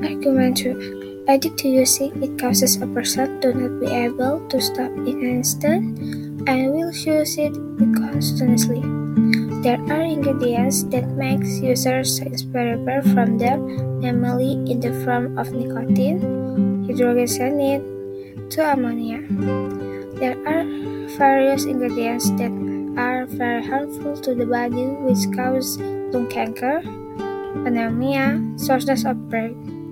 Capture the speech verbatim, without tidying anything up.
Argument two. Addict to using it causes a person to not be able to stop in an instant and will use it constantly. There are ingredients that make users inseparable from them, namely in the form of nicotine, hydrogenate, to ammonia. There are various ingredients that are very harmful to the body which cause lung cancer, anemia, shortness of breath,